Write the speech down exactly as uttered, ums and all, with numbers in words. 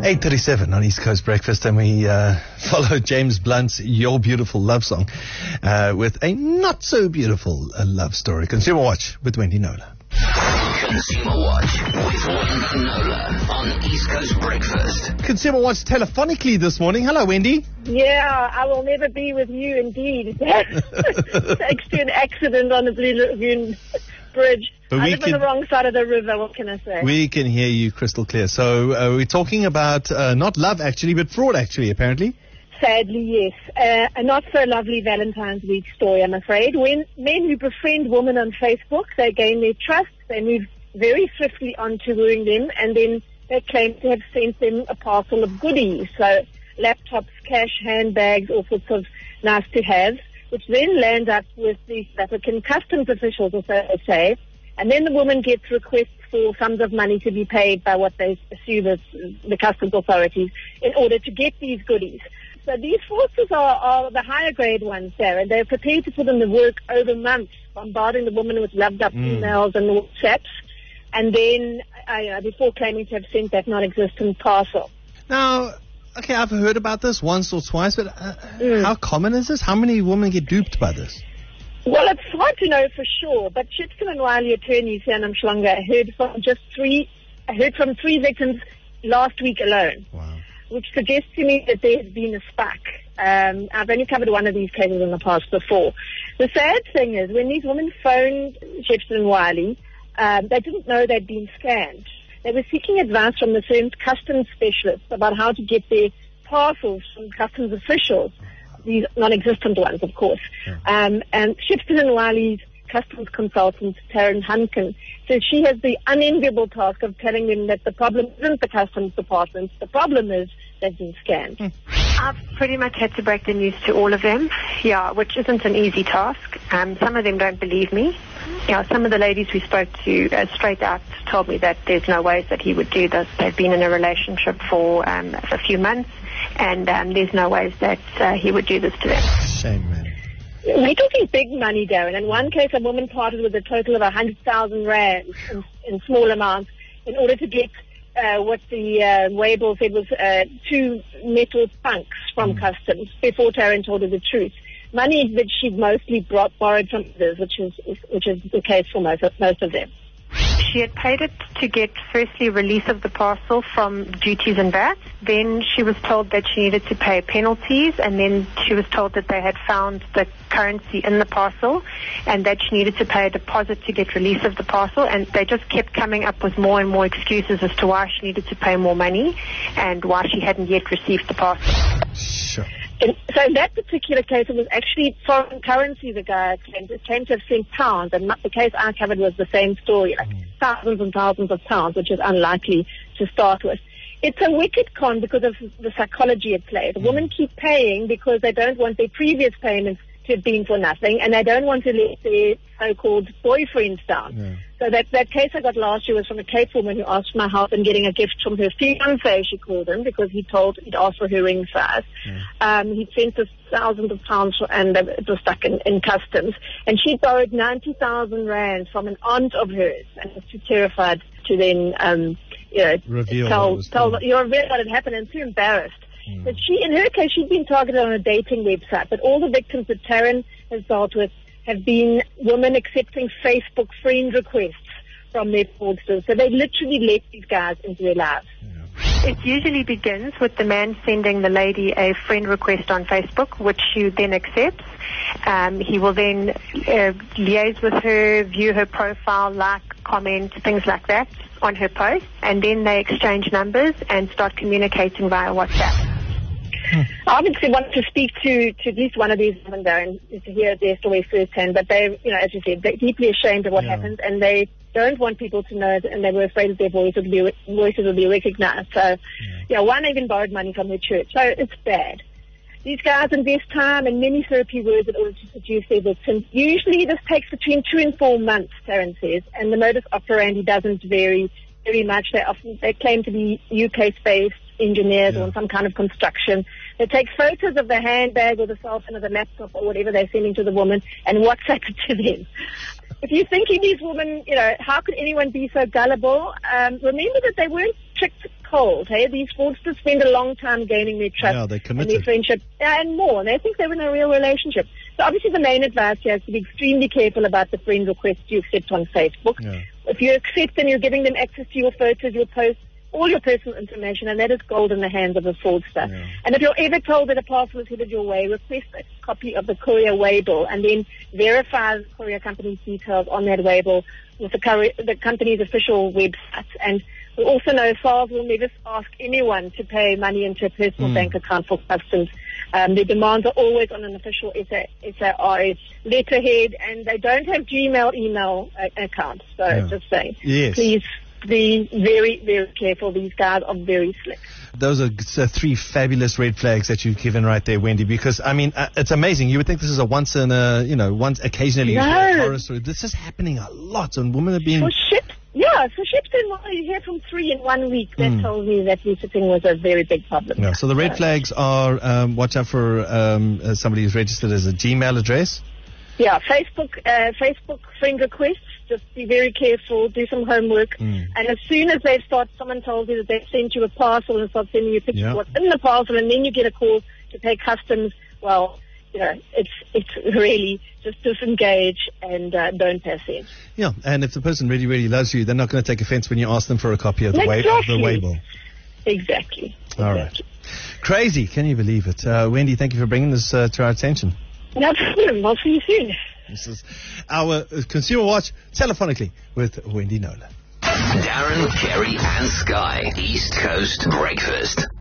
eight thirty-seven on East Coast Breakfast, and we uh, follow James Blunt's Your Beautiful Love Song uh, with a not-so-beautiful uh, love story. Consumer Watch with Wendy Knowler. Consumer Watch with Wendy Knowler on East Coast Breakfast. Consumer Watch telephonically this morning. Hello, Wendy. Yeah, I will never be with you, indeed. Thanks to an accident on the Blue Lagoon Bridge. But I we live can, on the wrong side of the river, what can I say? We can hear you crystal clear. So uh, we're talking about uh, not love, actually, but fraud, actually, apparently. Sadly, yes. Uh, a not-so-lovely Valentine's Week story, I'm afraid. When men who befriend women on Facebook, they gain their trust, they move very swiftly on to wooing them, and then they claim to have sent them a parcel of goodies. So laptops, cash, handbags, all sorts of nice-to-haves, which then land up with the South African customs officials, or so they say. And then the woman gets requests for sums of money to be paid by what they assume is the customs authorities in order to get these goodies. So these fraudsters are, are the higher grade ones, Sarah, and they're prepared to put in the work over months, bombarding the woman with loved-up mm. emails and WhatsApps, and then uh, before claiming to have sent that non-existent parcel. Now, okay, I've heard about this once or twice, but uh, mm. how common is this? How many women get duped by this? Well, it's hard to know for sure, but Shipton and Wiley attorneys here in Umhlanga heard from just three, heard from three victims last week alone. Wow. Which suggests to me that there has been a spark. Um, I've only covered one of these cases in the past before. The sad thing is, when these women phoned Shepton and Wiley, um, they didn't know they'd been scammed. They were seeking advice from the firm's customs specialists about how to get their parcels from customs officials, these non-existent ones, of course. Yeah. Um, and Shepton and Wiley's customs consultant, Taryn Hunkin, says she has the unenviable task of telling them that the problem isn't the customs department, the problem is they've been scammed. Mm. I've pretty much had to break the news to all of them, yeah, which isn't an easy task. Um, some of them don't believe me. Yeah, some of the ladies we spoke to uh, straight out told me that there's no ways that he would do this. They've been in a relationship for um, a few months, and um, there's no ways that uh, he would do this to them. Shame, man. We're talking big money, Darren. In one case, a woman parted with a total of one hundred thousand rand in, in small amounts in order to get uh, what the uh, Weibo said was uh, two metal punks from mm. customs before Taryn told her the truth. Money that she'd mostly brought, borrowed from others, which is which is the case for most of, most of them. She had paid it to get, firstly, release of the parcel from duties and V A T. Then she was told that she needed to pay penalties, and then she was told that they had found the currency in the parcel and that she needed to pay a deposit to get release of the parcel. And they just kept coming up with more and more excuses as to why she needed to pay more money and why she hadn't yet received the parcel. Sure. And so in that particular case, it was actually foreign currency the guy claimed. It claimed to have sent pounds, and the case I covered was the same story, like mm. thousands and thousands of pounds, which is unlikely to start with. It's a wicked con because of the psychology at play. The mm. women keep paying because they don't want their previous payments to have been for nothing, and they don't want to let their so-called boyfriends down. Yeah. So that that case I got last year was from a Cape woman who asked my help in getting a gift from her fiancé, she called him, because he told he'd asked for her ring size. Yeah. Um, he'd sent us thousands of pounds, and it was stuck in, in customs. And she borrowed ninety thousand rand from an aunt of hers, and was too terrified to then, um, you know, reveal tell, tell you know, reveal what had happened, and too embarrassed. Mm. But she, in her case, she'd been targeted on a dating website, but all the victims that Taryn has dealt with have been women accepting Facebook friend requests from their fraudsters. So they literally let these guys into their lives. Yeah. It usually begins with the man sending the lady a friend request on Facebook, which she then accepts. Um, he will then uh, liaise with her, view her profile, like, comment, things like that on her post, and then they exchange numbers and start communicating via WhatsApp. I obviously want to speak to, to at least one of these women there and to hear their story firsthand, but they, you know, as you said, they're deeply ashamed of what yeah. happened, and they don't want people to know it, and they were afraid that their voice would be, voices would be recognized. So, yeah. yeah, one even borrowed money from their church. So it's bad. These guys invest time and many therapy words in order to seduce their victims. Usually this takes between two and four months, Taryn says, and the modus operandi doesn't vary very much. They often they claim to be U K-based engineers yeah. or in some kind of construction. They take photos of the handbag or the cell phone or the laptop or whatever they're sending to the woman and WhatsApp it to them. If you're thinking these women, you know, how could anyone be so gullible? Um, remember that they weren't tricked cold. Hey, these fraudsters spend a long time gaining their trust Yeah, they're and committed. their friendship yeah, and more. And they think they're in a real relationship. So obviously the main advice here is to be extremely careful about the friend requests you accept on Facebook. Yeah. If you accept them, you're giving them access to your photos, your posts, all your personal information, and that is gold in the hands of a fraudster. Yeah. And if you're ever told that a parcel is headed your way, request a copy of the courier waybill and then verify the courier company's details on that waybill with the, courier, the company's official website. And we also know S A R S will never ask anyone to pay money into a personal Mm. bank account for customs. Um, their demands are always on an official S A R S letterhead, and they don't have Gmail email uh, accounts. So Yeah. just saying, Yes. please be very, very careful. These guys are very slick. Those are uh, three fabulous red flags that you've given right there, Wendy, because, I mean, uh, it's amazing. You would think this is a once in a, you know, once occasionally No. horror story. This is happening a lot, and women are being... For ships, yeah, for ships in one, you hear from three in one week. That Mm. tells me that visiting was a very big problem. Yeah, so the red flags are, um, watch out for um, uh, somebody who's registered as a Gmail address. Yeah, Facebook, uh, Facebook friend requests. Just be very careful. Do some homework. Mm. And as soon as they start, someone tells you that they've sent you a parcel and start sending you pictures Yeah. of what's in the parcel, and then you get a call to pay customs. Well, you know, it's it's really just disengage and uh, don't pass in. Yeah, and if the person really, really loves you, they're not going to take offense when you ask them for a copy of the, way, of the Exactly. waybill. Exactly. All right. Exactly. Crazy. Can you believe it? Uh, Wendy, thank you for bringing this uh, to our attention. No problem. I'll see you soon. This is our uh, Consumer Watch telephonically with Wendy Knowler. Darren, Kerry and Sky. East Coast Breakfast.